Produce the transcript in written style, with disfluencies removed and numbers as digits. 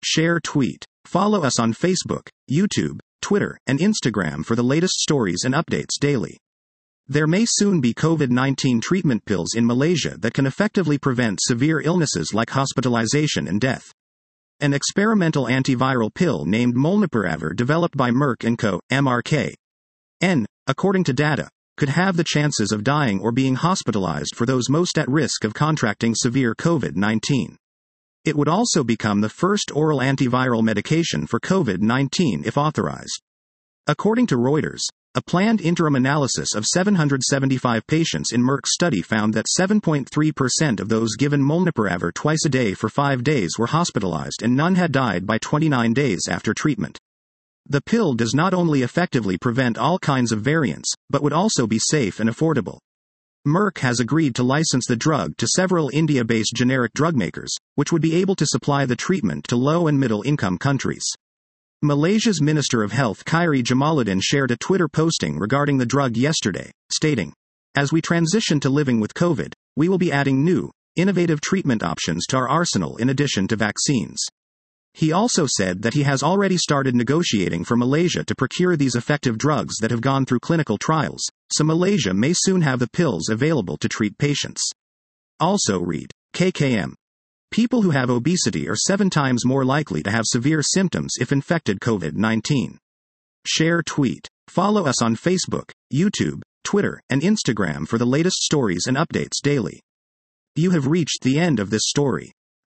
Share tweet. Follow us on Facebook, YouTube, Twitter, and Instagram for the latest stories and updates daily. There may soon be COVID-19 treatment pills in Malaysia that can effectively prevent severe illnesses like hospitalization and death. An experimental antiviral pill named Molnupiravir developed by Merck & Co., MRK-N, according to data, could have the chances of dying or being hospitalized for those most at risk of contracting severe COVID-19. It would also become the first oral antiviral medication for COVID-19 if authorized. According to Reuters, a planned interim analysis of 775 patients in Merck's study found that 7.3% of those given Molnupiravir twice a day for 5 days were hospitalized and none had died by 29 days after treatment. The pill does not only effectively prevent all kinds of variants, but would also be safe and affordable. Merck has agreed to license the drug to several India-based generic drug makers, which would be able to supply the treatment to low and middle-income countries. Malaysia's Minister of Health Khairi Jamaluddin shared a Twitter posting regarding the drug yesterday, stating, "As we transition to living with COVID, we will be adding new, innovative treatment options to our arsenal in addition to vaccines." He also said that he has already started negotiating for Malaysia to procure these effective drugs that have gone through clinical trials, so Malaysia may soon have the pills available to treat patients. Also read, KKM. People who have obesity are 7 times more likely to have severe symptoms if infected COVID-19. Share tweet. Follow us on Facebook, YouTube, Twitter, and Instagram for the latest stories and updates daily. You have reached the end of this story.